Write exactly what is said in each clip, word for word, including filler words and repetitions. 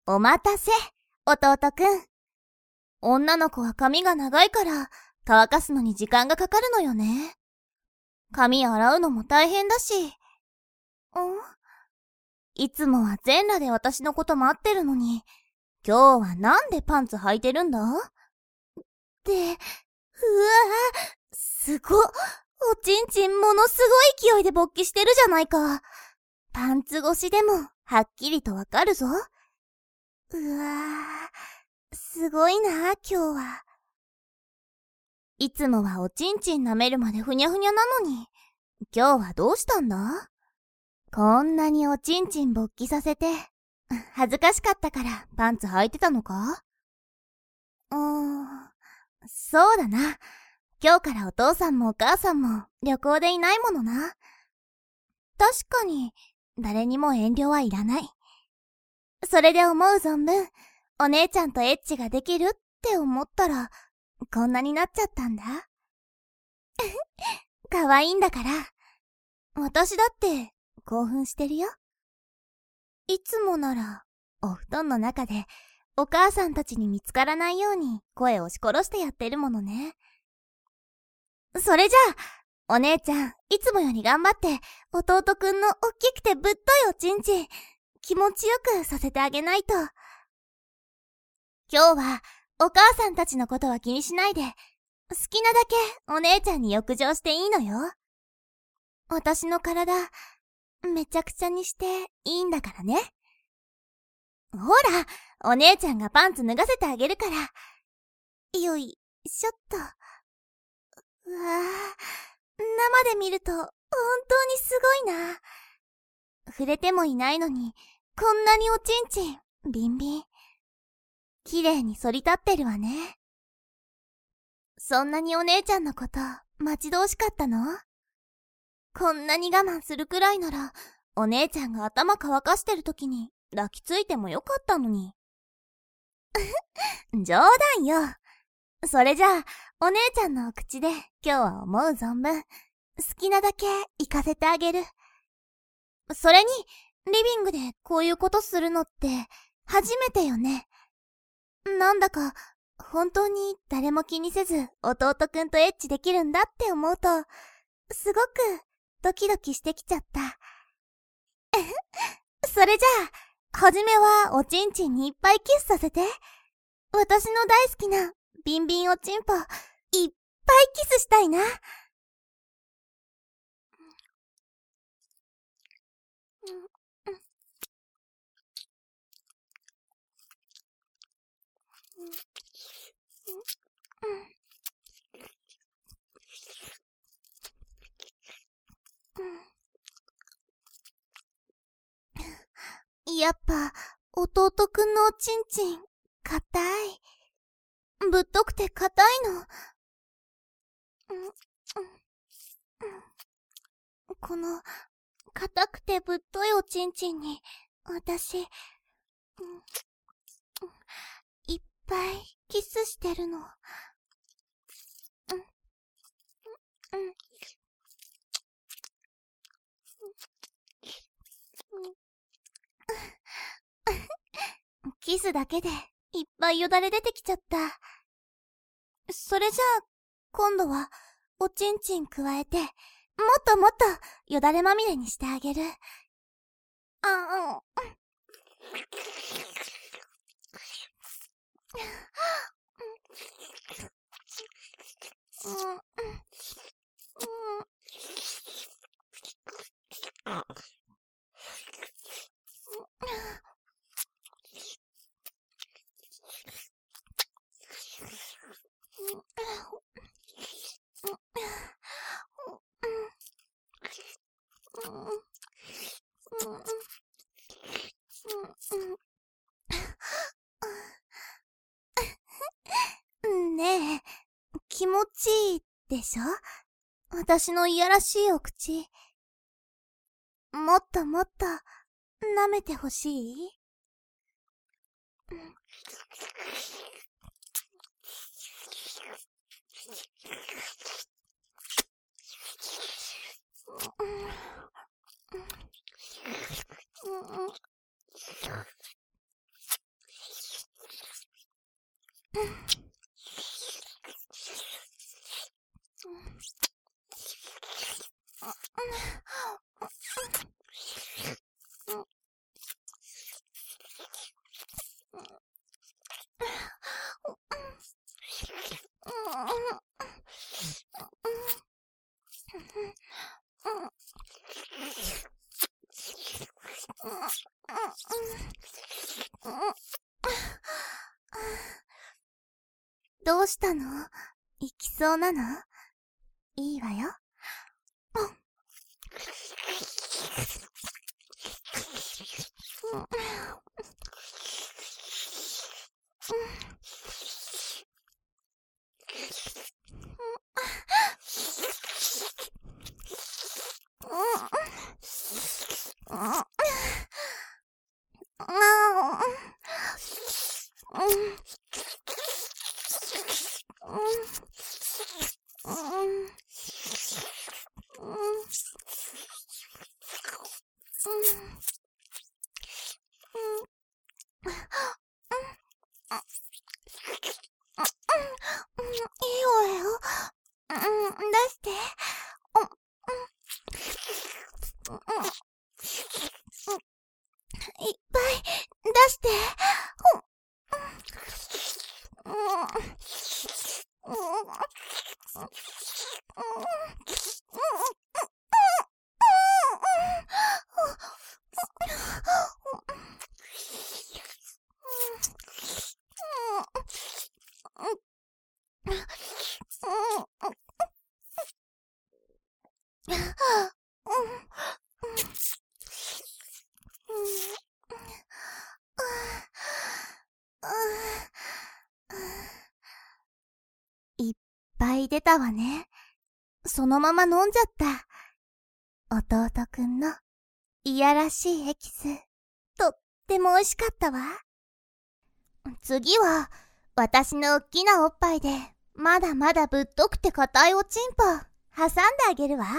お待たせ、弟くん。女の子は髪が長いから乾かすのに時間がかかるのよね。髪洗うのも大変だし。ん?いつもは全裸で私のこと待ってるのに、今日はなんでパンツ履いてるんだ?って、うわぁ、すごっ。おちんちんものすごい勢いで勃起してるじゃないか。パンツ越しでもはっきりとわかるぞ。うわぁ、すごいな、今日は。いつもはおちんちん舐めるまでふにゃふにゃなのに、今日はどうしたんだ?こんなにおちんちん勃起させて、恥ずかしかったからパンツ履いてたのか?うーん、そうだな。今日からお父さんもお母さんも旅行でいないものな。確かに、誰にも遠慮はいらない。それで思う存分、お姉ちゃんとエッチができるって思ったら、こんなになっちゃったんだ。可愛いんだから。私だって興奮してるよ。いつもなら、お布団の中でお母さんたちに見つからないように声を押し殺してやってるものね。それじゃあ、お姉ちゃん、いつもより頑張って、弟くんのおっきくてぶっといおちんちん、気持ちよくさせてあげないと。今日は、お母さんたちのことは気にしないで、好きなだけお姉ちゃんに浴場していいのよ。私の体、めちゃくちゃにしていいんだからね。ほら、お姉ちゃんがパンツ脱がせてあげるから。よいしょっと。うわぁ、生で見ると本当にすごいな。触れてもいないのに、こんなにおちんちん、ビンビン。綺麗に反り立ってるわね。そんなにお姉ちゃんのこと待ち遠しかったの?こんなに我慢するくらいなら、お姉ちゃんが頭乾かしてる時に抱きついてもよかったのに。冗談よ。それじゃあ、お姉ちゃんのお口で今日は思う存分、好きなだけ行かせてあげる。それに、リビングでこういうことするのって初めてよね。なんだか、本当に誰も気にせず弟くんとエッチできるんだって思うと、すごくドキドキしてきちゃった。それじゃあ、はじめはおちんちんにいっぱいキスさせて。私の大好きなビンビンおちんぽ、いっぱいキスしたいな。やっぱ、弟くんのおちんちん、硬い。ぶっとくて硬いの。この、硬くてぶっといおちんちんに、私、いっぱいキスしてるの。キスだけでいっぱいよだれ出てきちゃった。それじゃあ、今度はおちんちん加えて、もっともっとよだれまみれにしてあげる。あ、うん。ねえ、気持ちいいでしょ?私のいやらしいお口。もっともっと舐めてほしい? どうしたの？行きそうなの？いいわよ。いっぱい出して。いっぱい出たわね。そのまま飲んじゃった。弟くんのいやらしいエキス、とっても美味しかったわ。次は私のおっきなおっぱいでまだまだぶっとくて硬いおちんぽ挟んであげるわ。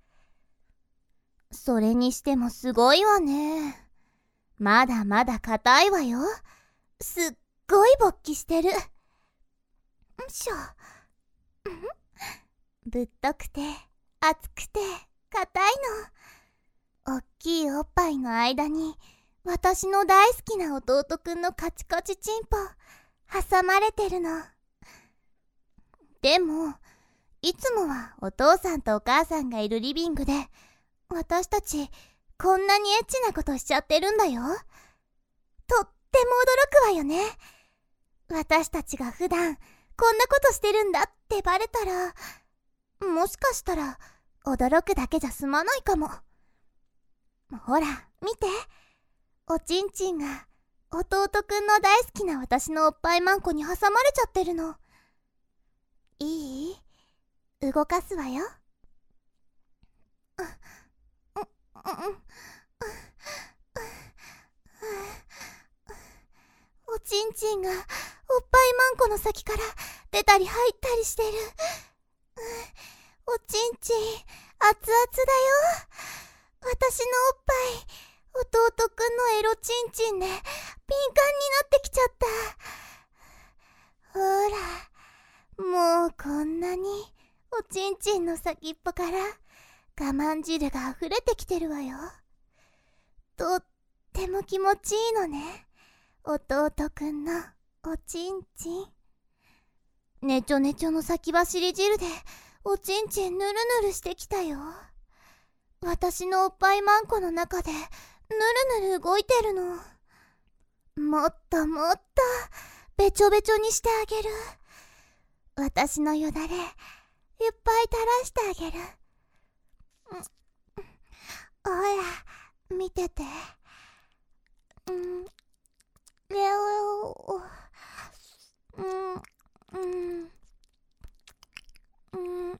それにしてもすごいわね。まだまだ硬いわよ。すっごい勃起してる。んしょ。ぶっとくて熱くて硬いの。おっきいおっぱいの間に私の大好きな弟くんのカチカチチンポ挟まれてるの。でもいつもはお父さんとお母さんがいるリビングで私たちこんなにエッチなことしちゃってるんだよ。とっても驚くわよね。私たちが普段こんなことしてるんだってバレたら、もしかしたら驚くだけじゃ済まないかも。ほら見て、おちんちんが弟くんの大好きな私のおっぱいマンコに挟まれちゃってるの。いい？動かすわよ。おちんちんがおっぱいマンコの先から出たり入ったりしてる。おちんちん熱々だよ。私のおっぱい弟くんのエロチンチンでピンカンになってきちゃった。ほら、もうこんなにおちんちんの先っぽから我慢汁が溢れてきてるわよ。とっても気持ちいいのね、弟くんのおちんちん。ねちょねちょの先走り汁でおちんちんぬるぬるしてきたよ。私のおっぱいマンコの中でぬるぬる動いてるの。もっともっとべちょべちょにしてあげる。私のよだれいっぱい垂らしてあげる。ほら見てて。うんレオうんうんうん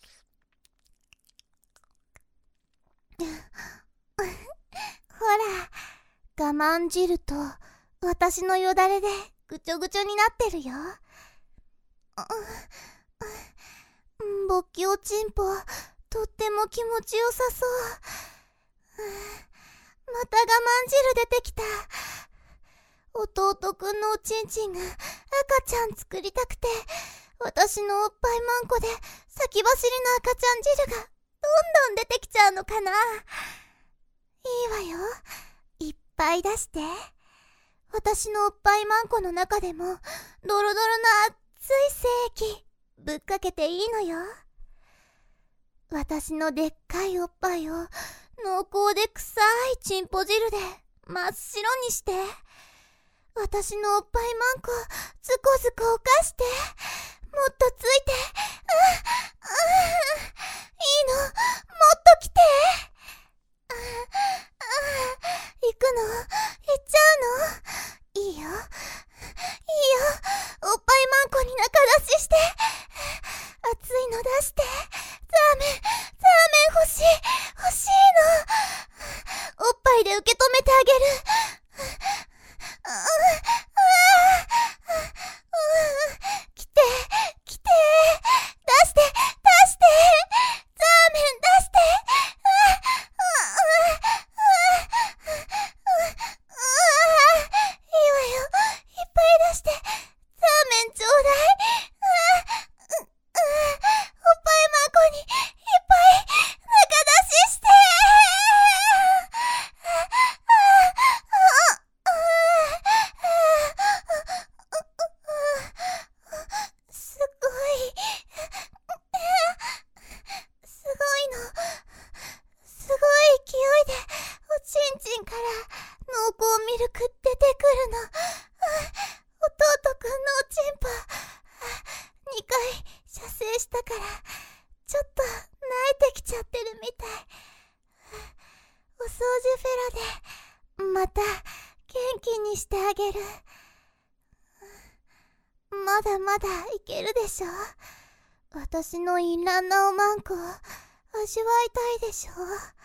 ほら、我慢汁と私のよだれでぐちょぐちょになってるよ。勃起おちんぽとっても気持ちよさそう。また我慢汁出てきた。弟くんのおちんちんが熱赤ちゃん作りたくて、私のおっぱいマンコで先走りの赤ちゃん汁がどんどん出てきちゃうのかな。いいわよ。いっぱい出して。私のおっぱいマンコの中でもドロドロな熱い精液ぶっかけていいのよ。私のでっかいおっぱいを濃厚で臭いチンポ汁で真っ白にして、私のおっぱいマンコズコズコおかして、もっとついて、うんうんいいの、もっと来て、うんうん行くの、行っちゃうの、いいよいいよ、おっぱいマンコに中出しして、熱いの出して、ザーメンザーメン欲しい欲しいの、おっぱいで受け止めてあげる。来て来て、出して出して、ザーメン出して、いいわよ、いっぱい出して、ザーメンちょうだい。おっぱいマンコにいっぱい中出しして。すごいすごいの、すごい勢いでおちんちんから濃厚ミルク出てくるの。弟くんのおちんぽにかい射精したからちょっと慣れてきちゃってるみたい。お掃除フェラでまた元気にしてあげる。まだまだいけるでしょ。私の淫乱なおまんこを味わいたいでしょ。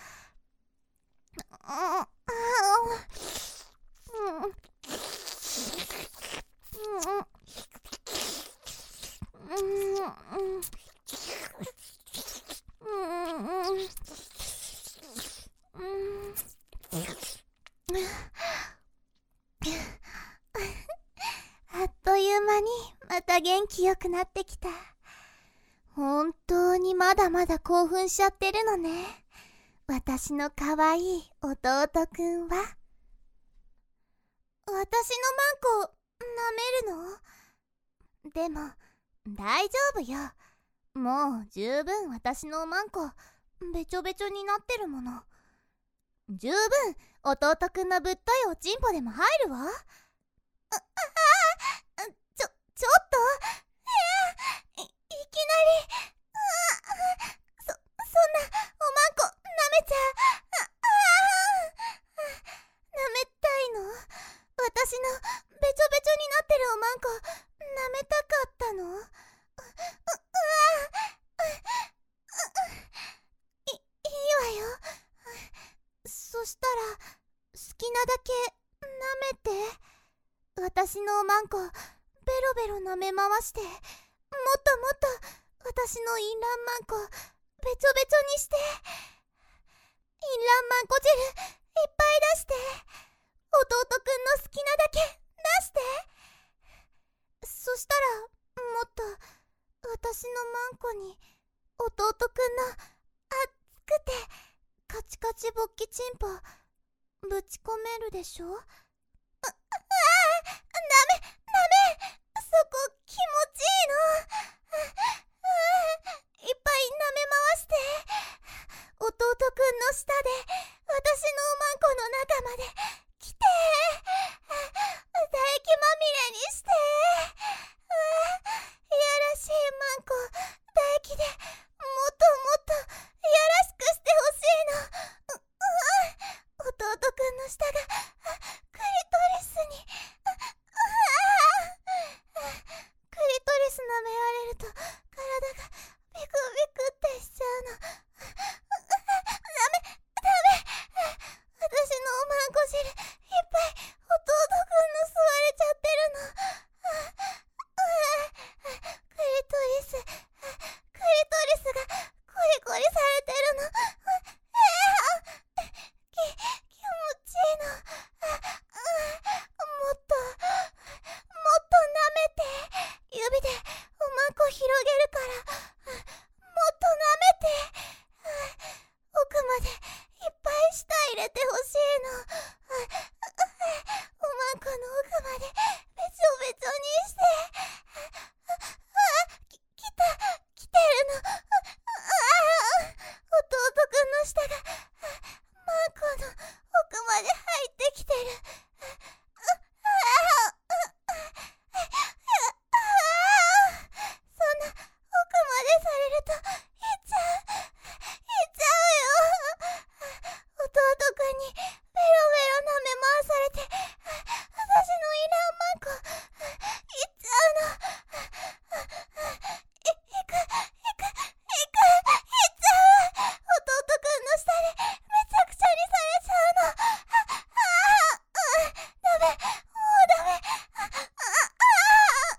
あっという間にまた元気よくなってきた。本当にまだまだ興奮しちゃってるのね。私の可愛い弟くんは。私のマンコ舐めるの？でも大丈夫よ。もう十分私のマンコべちょべちょになってるもの。十分弟くんのぶっといおちんぽでも入るわ。あああちょちょっとい, いきなりそそんなおまんこ舐めちゃああ舐めたいの？私のべちょべちょになってるおまんこ舐めたかったの？ううわいいいわよ。そしたら好きなだけ舐めて。私のおまんこベロベロ舐め回して、もっともっと私の淫乱マンコべちょべちょにして、淫乱マンコ汁いっぱい出して、弟くんの好きなだけ出して。そしたらもっと私のマンコに弟くんの熱くてカチカチ勃起チンポぶち込めるでしょ。ああダメダメ、そこ気持ちいいの。いっぱい舐め回して、弟くんの舌で私のおまんこの中まで来て、唾液まみれにして、いやらしいマンコ唾液でもっともっといやらしくしてほしいの。弟くんの舌がクリトリスにまでべちょべちょにして、あ、あ、き、来た、来てるの。ああ、弟くんの舌が、マンコの奥まで入ってきてる。そんな奥までされると、いっちゃう、いっちゃうよ。弟くんにベロベロ舐め回されて、私のいらんマンコ、いっちゃうの。い、いく、いく、いく、いっちゃう。弟くんの下でめちゃくちゃにされちゃうの。あ、あ、ダメ、もうダメ。あ、あ、あ、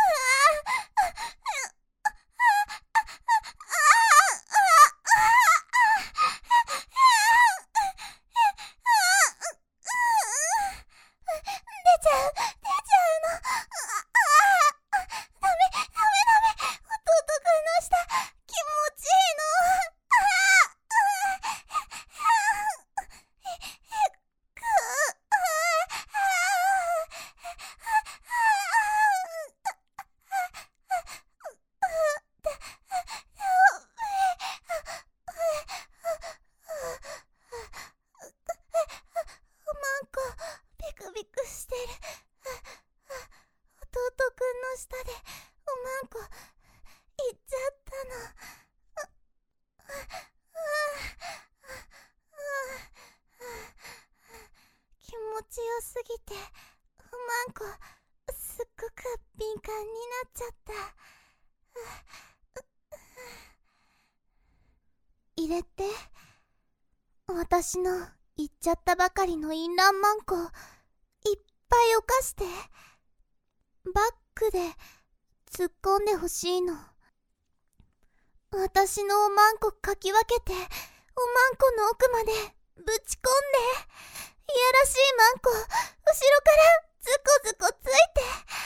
出ちゃう、出ちゃうの。あ、あ、ダメ、ダメ、ダメ。弟くんの舌、気持ちいいの。あ、あ、へ、へ、く、マンコ、ビクビクしてる。弟くんの下でおまんこいっちゃったの。気持ちよすぎておまんこすっごく敏感になっちゃった。入れて、私のいっちゃったばかりの淫乱マンコいっぱいおかして、バックで突っ込んでほしいの。私のおまんこかき分けて、おまんこの奥までぶち込んで、いやらしいマンコ、後ろからズコズコついて、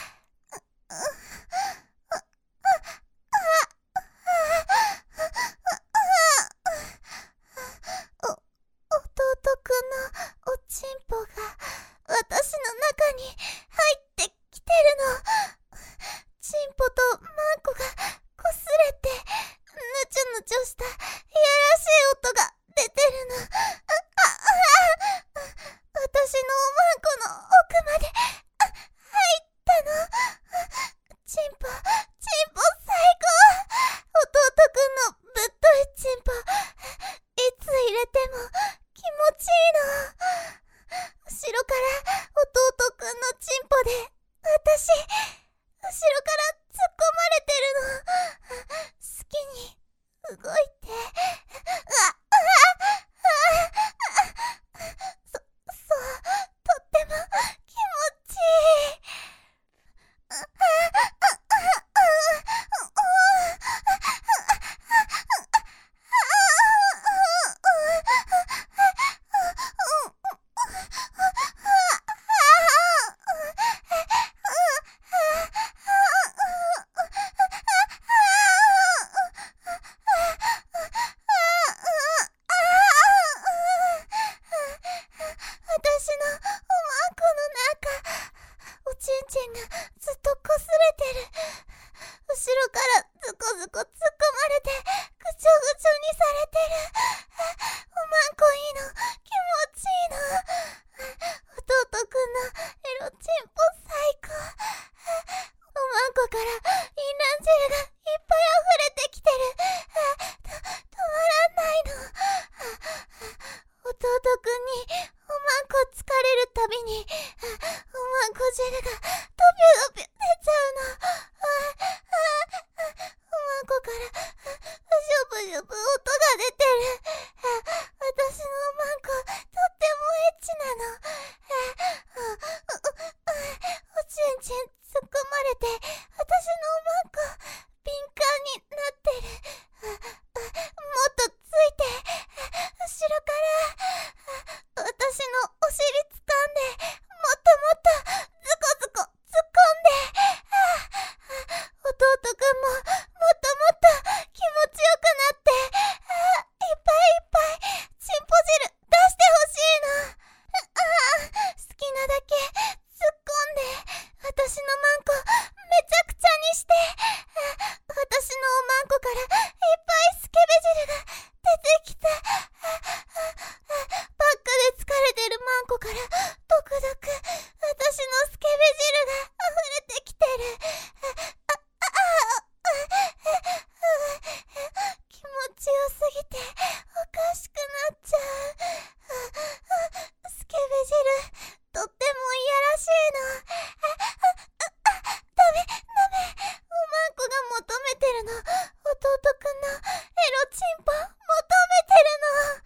お、弟くんのおちんぽが私の中に入ってきてるの。チンポとマンコがこすれて、ぬちょぬちょしたいやらしい音が出てるの。あ、あ、あ、私のおまんこの奥まで、あ、入ったの。チンポ、チンポ最高。弟くんのぶっといチンポ、いつ入れても気持ちいいの。後ろから弟くんのチンポで、私、後ろから突っ込まれてるの。好きに動いて。あ、あ、あ、そ、そう、とっても気持ちいい。あ、あ、あ、私のおまんこの中、おちんちんがずっとこすれてる。後ろからズコズコ突っ込まれて、ぐちょぐちょにされてる。おまんこいいの、気持ちいいの。弟くんのエロチンポ最高。おまんこから淫乱汁がいっぱい溢れてきてる。と、止まらないの。弟くんにおまんこ疲れるたびに、おまんこ汁がドピュドピュ出ちゃうの。おまんこからブシュブシュブ音が出てる。私のおまんこ、とってもエッチなの。おちんちん突っ込まれて、私のおまんこ、敏感になってる。もっとついて、後ろから私のお尻掴んで、もっともっとズコズコ突っ込んで、弟くんももっともっと気持ちよくなって、いっぱいいっぱいチンポ汁出してほしいの。好きなだけ突っ込ん溢れてきてる。あ、あ、気持ちよすぎておかしくなっちゃう。スケベ汁、とってもいやらしいの。ダメ、ダメ。おまんこが求めてるの。弟くんのエロチンポ求めてるの。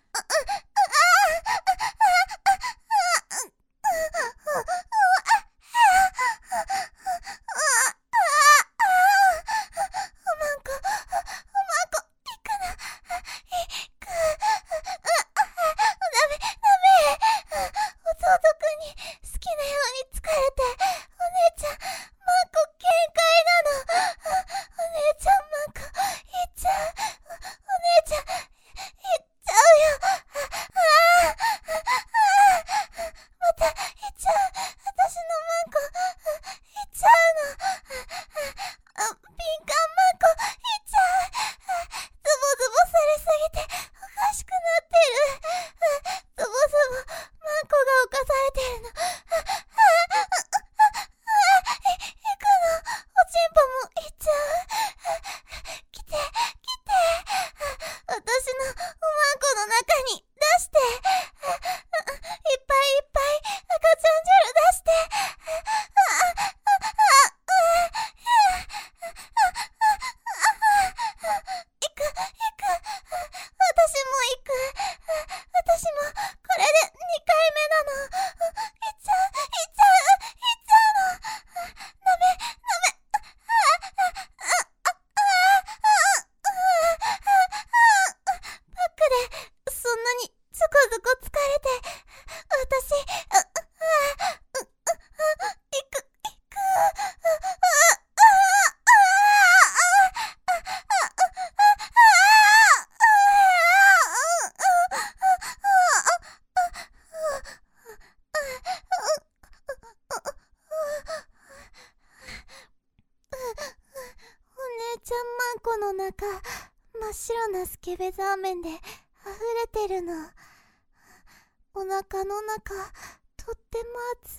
の中、真っ白なスケベザーメンで溢れてるの。お腹の中、とっても熱い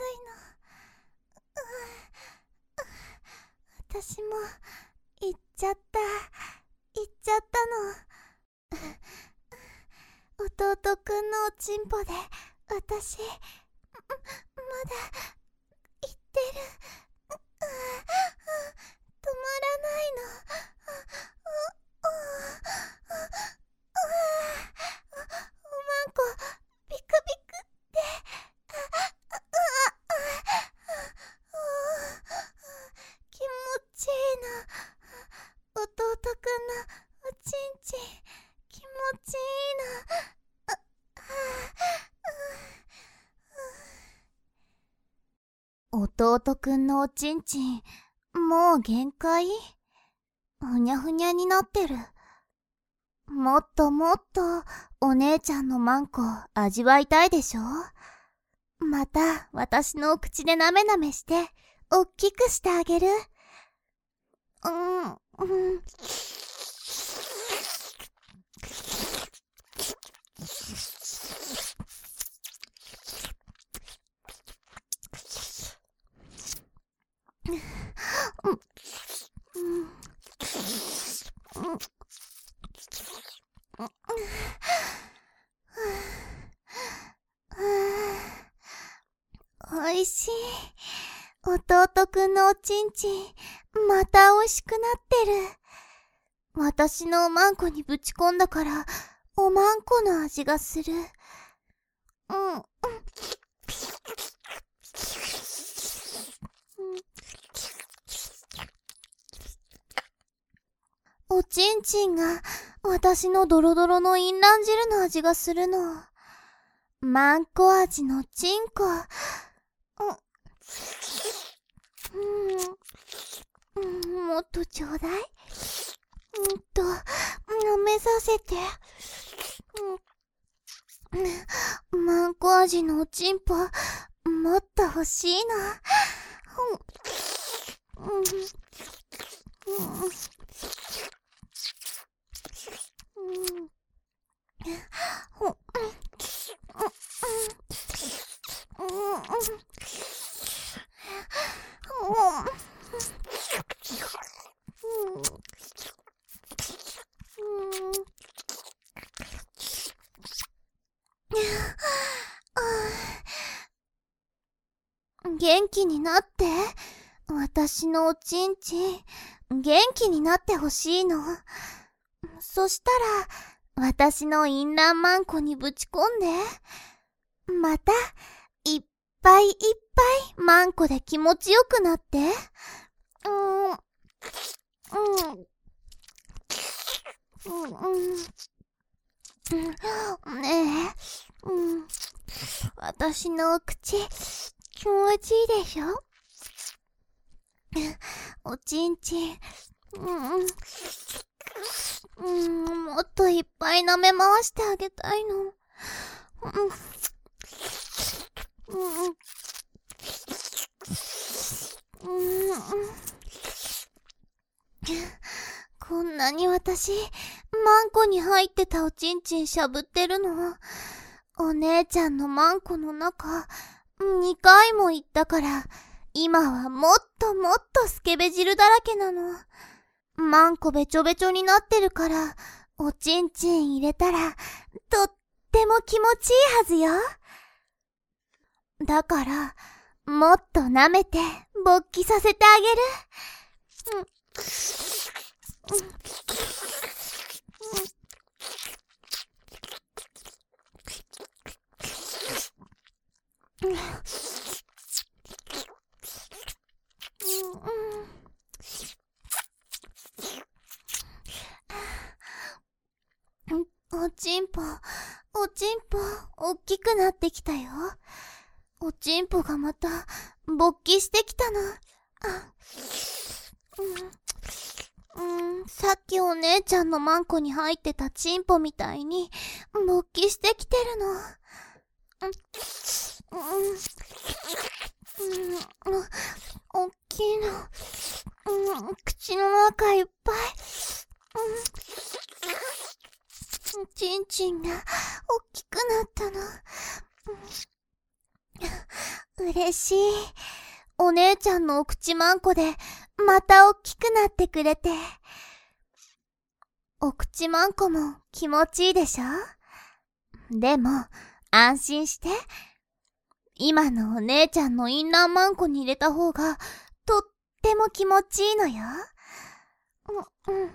の。私も、行っちゃった。行っちゃったの。弟くんのおちんぽで、私、まだ、行ってる。止まらないの。おまんこ、ビクビクって。気持ちいいの。弟くんのおちんちん、気持ちいいの。弟くんのおちんちん、もう限界？ふにゃふにゃになってる。もっともっとお姉ちゃんのマンコ味わいたいでしょ？また私のお口でなめなめしておっきくしてあげる。うん、うん。おいしい。弟くんのおちんちん、またおいしくなってる。私のおまんこにぶち込んだから、おまんこの味がする。うん、うん。おちんちんが私のドロドロのインラン汁の味がするの。マンコ味のチンコ。うん、うん、もっとちょうだい。うんと、舐めさせて。うん、マンコ味のおちんぽ、もっと欲しいな。うん、うん、うん元気になって。私のおちんちん、元気になってほしいの。そしたら、私のインランマンコにぶち込んで、また、いっぱいいっぱいマンコで気持ちよくなって。うん、うん、うん、うん、ねえ、うん、私のお口、気持ちいいでしょ？おちんちん、うん、うん、もっといっぱい舐め回してあげたいの。うん、うん、うん、こんなに私、マンコに入ってたおちんちんしゃぶってるの。お姉ちゃんのマンコの中、にかいも行ったから、今はもっともっとスケベ汁だらけなの。マンコべちょべちょになってるから、おちんちん入れたら、とっても気持ちいいはずよ。だから、もっと舐めて、勃起させてあげる。うんうんおちんぽ、おちんぽ、おっきくなってきたよ。おちんぽがまた、勃起してきたの。あ、うん、うん、さっきお姉ちゃんのマンコに入ってたチンポみたいに、勃起してきてるの。うん、うん、うん、おっきいの。うん、口の中いっぱい。うん、ちんちんがおっきくなったの。うん、嬉しい。お姉ちゃんのお口マンコでまたおっきくなってくれて。お口マンコも気持ちいいでしょ？でも安心して。今のお姉ちゃんのインナーマンコに入れた方がとっても気持ちいいのよ。うん、うん。うん、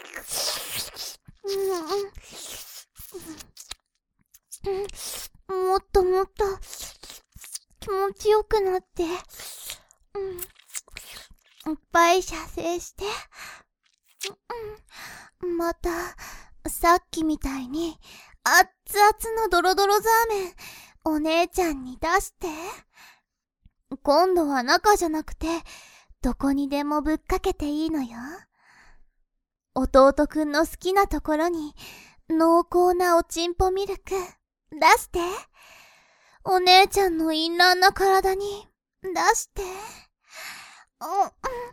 うん、もっともっと気持ちよくなって、うん、いっぱい射精して、うん、またさっきみたいに熱々のドロドロザーメンお姉ちゃんに出して。今度は中じゃなくてどこにでもぶっかけていいのよ。弟くんの好きなところに濃厚なおちんぽミルク出して。お姉ちゃんの淫乱な体に出して。うん、うん、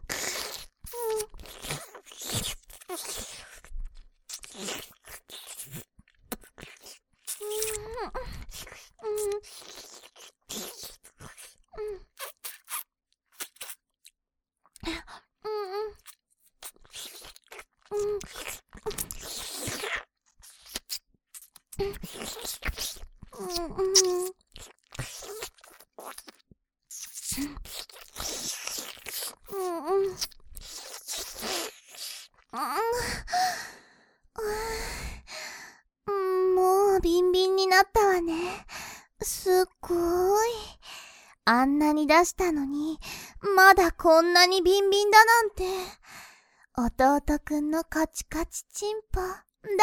もうビンビンになったわね。すっごーい。あんなに出したのに、まだこんなにビンビンだなんて。弟くんのカチカチチンポ、大好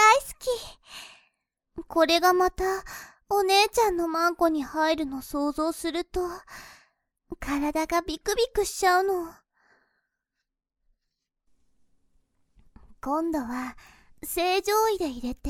き。これがまた、お姉ちゃんのマンコに入るの想像すると、体がビクビクしちゃうの。今度は、正常位で入れて、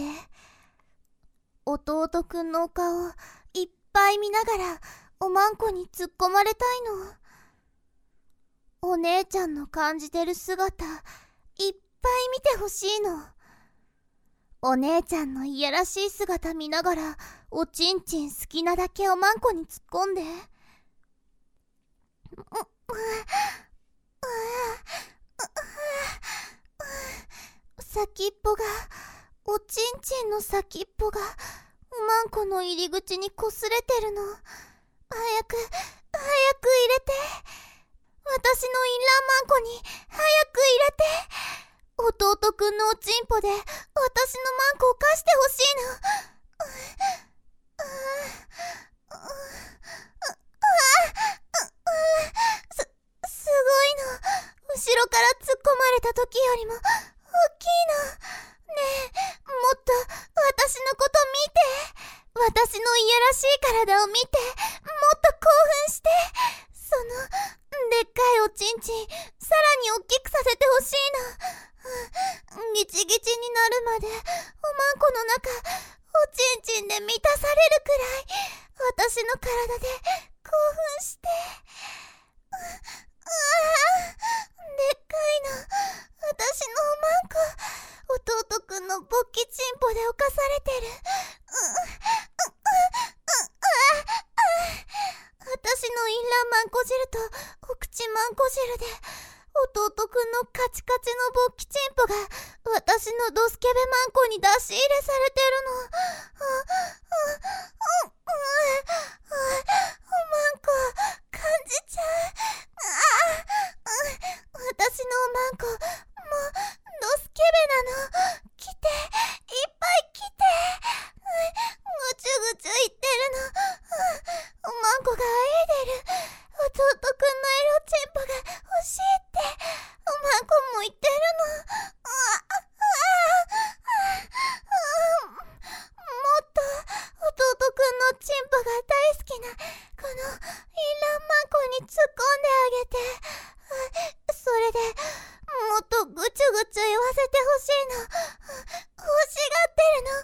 弟くんのお顔、いっぱい見ながら、おまんこに突っ込まれたいの。お姉ちゃんの感じてる姿、いっぱい見てほしいの。お姉ちゃんのいやらしい姿見ながら、おちんちん好きなだけおまんこに突っ込んで。 先っぽが、おちんちんの先っぽが、おまんこの入り口にこすれてるの。早く、早く入れて。私のインラーマンコに、早く入れて。弟くんのおちんぽで、私のマンコを貸してほしいの。す、すごいの。後ろから突っ込まれた時よりも、大きいの。ねえ、もっと、私のこと見て。私のいやらしい体を見て、もっと興奮して。その、でっかいおちんちん、さらに大きくさせてほしいの。ギチギチになるまで、おまんこの中、おちんちんで満たされるくらい、私の体で興奮して。う、うわぁ、でっかいの。私のおまんこ、弟くんの勃起チンポで侵されてる。う、う、う、私のインラーマンコ汁とお口マンコ汁で、弟くんのカチカチの勃起チンポが私のドスケベマンコに出し入れされてるの。おまんこ感じちゃう。私のおまんこもうドスケベなの。来て、いっぱい来て。ぐちゅぐちゅ言ってるの。おまんこがあえでる。弟くんのエロチンポが欲しいっておまんこも言ってるの。もっと弟くんのチンポが大好きなこのインラーマンコに突っ込んであげて。それでもっとぐちゅぐちゅ言わせてほしいの。欲しがってるの。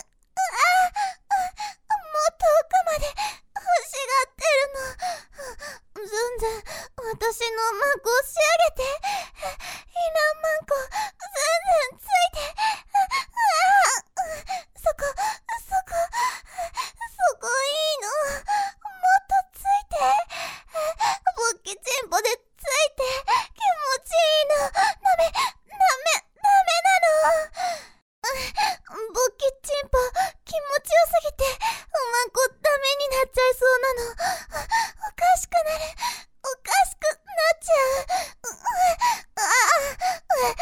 もっと奥まで欲しがってるの。ずんずん私のマンコを仕上げて。インラーマンコずんずんついて。そこそこそこいいの。もっとついて。勃起チンポでついて。気持ちいいの。ダメダメダメなの。勃起チンポ気持ちよすぎておまんこダメになっちゃいそうなの。おかしくなる。おかしくなっちゃう。ああ、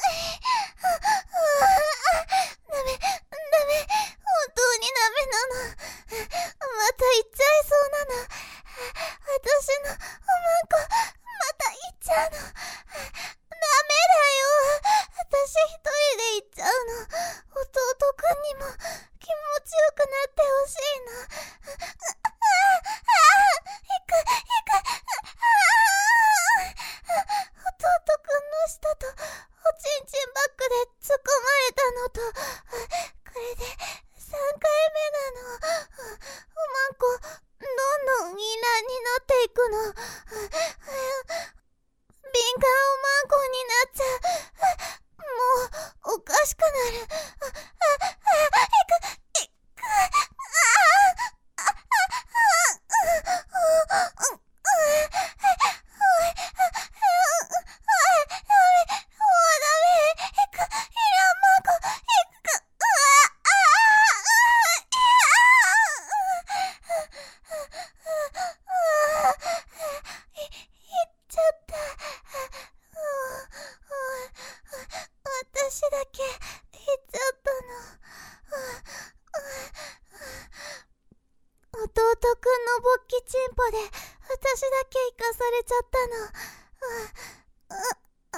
ダメダメ、本当にダメなの。また行っちゃいそうなの。私のおまんこまた行っちゃうの。ダメだよ。私一人で行っちゃうの。弟くんにも気持ちよくなってほしいの。行く行く。弟くんの舌とおちんちんバッグで突っ込まれたのと、これでさんかいめなの。おまんこどんどんインラーになっていくの。敏感おまんこになっちゃう。もうおかしくなる。あ、あ、あ、いく、いく、あ、あ、あ、あ、あ、私だけ行っちゃったの。弟くんの勃起チンポで私だけ生かされちゃったの。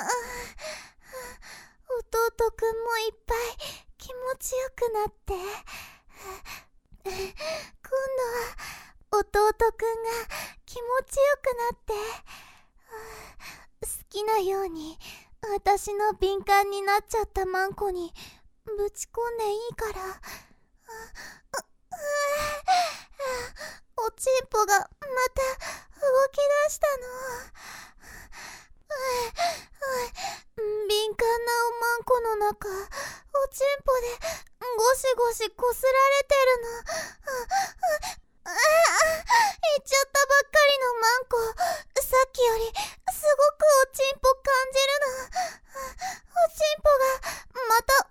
弟くんもいっぱい気持ちよくなって、今度は弟くんが気持ちよくなって、好きなように私の敏感になっちゃったマンコにぶち込んでいいから。おちんぽがまた動き出したの。敏感なおまんこの中、おちんぽでゴシゴシこすられてるの。言っちゃったばっかりのマンコ、さっきよりすごくおちんぽ感じるの。おちんぽがまた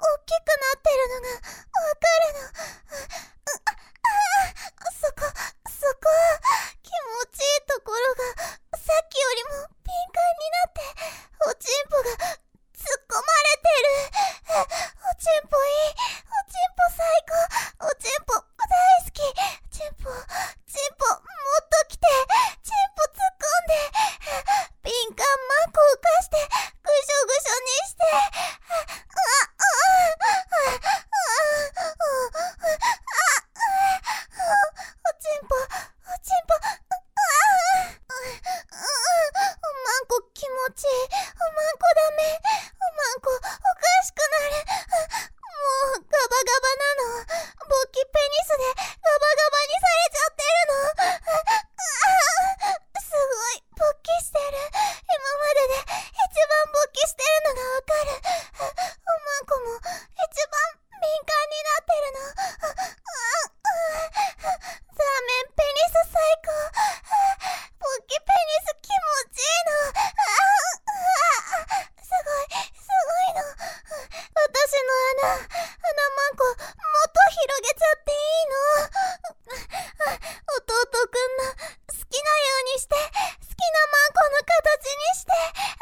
ちいい。おまんこダメ。おまんこ、おかしくなる。もう、ガバガバなの。勃起ペニスでガバガバにされちゃってるの。すごい、勃起してる。今までで一番勃起してるのがわかる。おまんこも一番敏感になってるの。ザーメンペニス最高。勃起ペニス気持ちいいの。すごい、すごいの。私の穴、穴マンコ、もっと広げちゃっていいの。弟くんの好きなようにして、好きなマンコの形にして。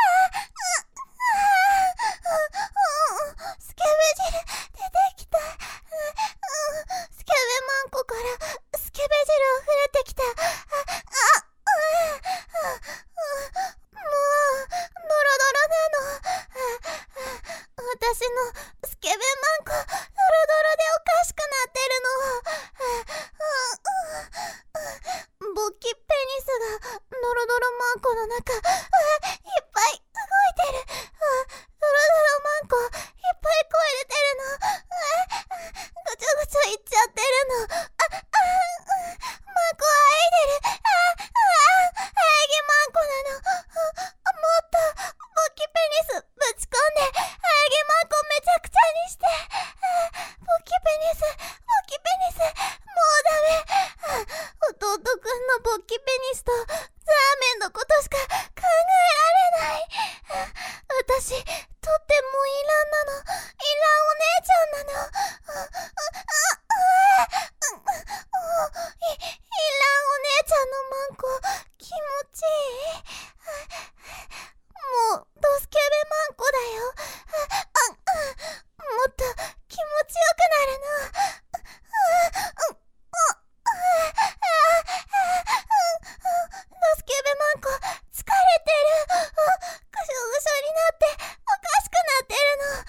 スケベ汁出てきた。スケベマンコからスケベ汁溢れてきた。もう、ドロドロなの。私のスケベマンコ、ドロドロでおかしくなってるの。勃起ペニスがドロドロマンコの中、いっぱい動いてる。ドロドロマンコ、いっぱい声出てるの。ぐちょぐちょいっちゃってるの。マンコあえいでる。あえぎマンコなの。もっと勃起ペニスぶち込んで、あえぎマンコめちゃくちゃにして。勃起ペニス、勃起ペニス、もうダメ。弟くんの勃起ペニスとザーメンのことしか考えられない。私、とってもイランなの。イランお姉ちゃんなの。イランお姉ちゃんのマンコ、気持ちいい。もう、ドスケベマンコだよ。もっと気持ちよくなるの。ドスケベマンコ、疲れてる。ぐしょぐしょになって、おかしくなってるの。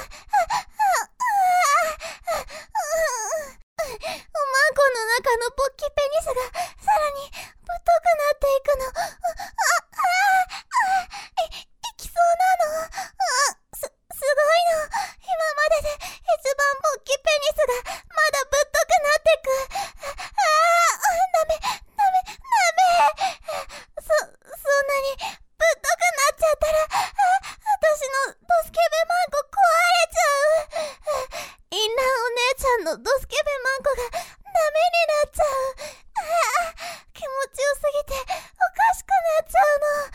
おまんこの中の勃起ペニスがさらに太くなっていくの。あ、あ、あ、い、いきそうなの。す、すごいの。今までで一番勃起ペニスがまだぶっとくなってく。ああ、ダメ、ダメ、ダメ。そ、そんなにぶっとくなっちゃったら、私のドスケベマンコ壊れちゃう。インランお姉ちゃんのドスケベマンコがダメになっちゃう。気持ちよすぎておかしくなっちゃうの。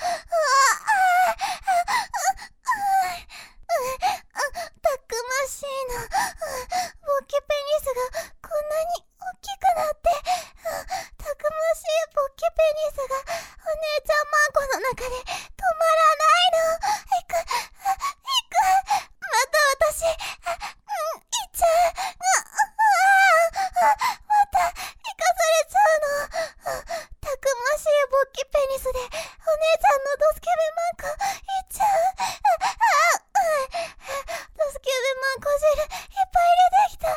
たくましいの。勃起ペニスがこんなに大きくなって、たくましい勃起ペニスがお姉ちゃんマンコの中で止まらないの。いく、いく、また私、うん、いっちゃう。また、行かされちゃうの。たくましい勃起ペニスで、お姉ちゃんのドスケベマンコ、いっちゃう。ドスケベマンコ汁、いっぱい出てきた。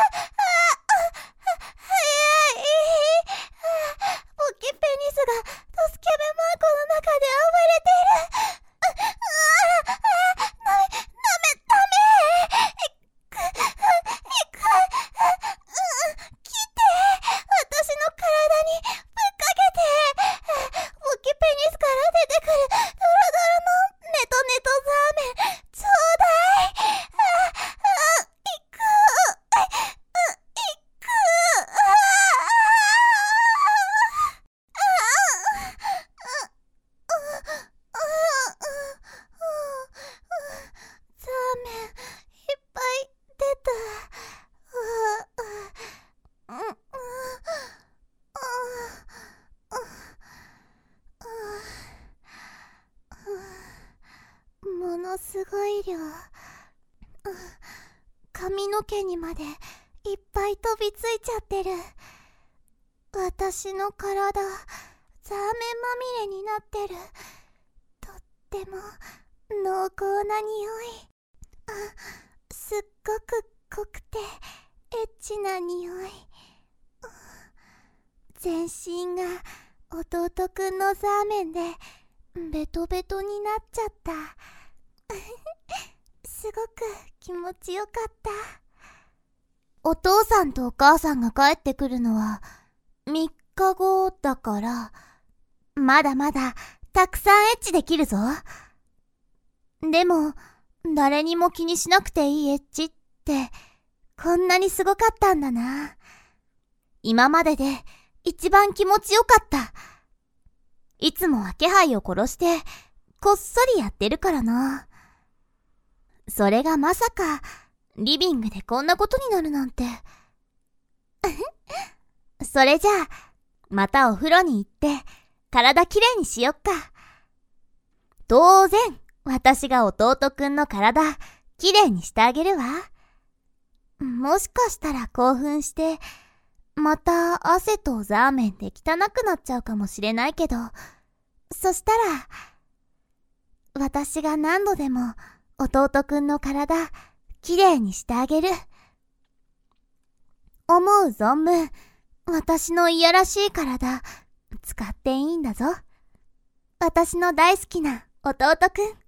早い。勃起ペニスがドスケベマンコの中で暴れている。ダメ、ダメ、ダメ。いく、いく、来て。私の体にぶっかけて。勃起ペニスから出てくるドロドロのネトネトザーメンちょうだい。いく、いく。ザーメンいっぱい出た。ものすごい量。髪の毛にまでいっぱい飛びついちゃってる。私の体、ザーメンまみれになってる。とっても濃厚な匂い。すっごく濃くてエッチな匂い。全身が弟くんのザーメンでベトベトになっちゃった。すごく気持ちよかった。お父さんとお母さんが帰ってくるのはみっかごだから、まだまだたくさんエッチできるぞ。でも、誰にも気にしなくていいエッチって、こんなにすごかったんだな。今までで一番気持ちよかった。いつもは気配を殺して、こっそりやってるからな。それがまさか、リビングでこんなことになるなんて。それじゃあ、またお風呂に行って、体きれいにしよっか。当然、私が弟くんの体、きれいにしてあげるわ。もしかしたら興奮して、また汗とザーメンで汚くなっちゃうかもしれないけど、そしたら、私が何度でも弟くんの体、きれいにしてあげる。思う存分、私のいやらしい体、使っていいんだぞ。私の大好きな弟くん。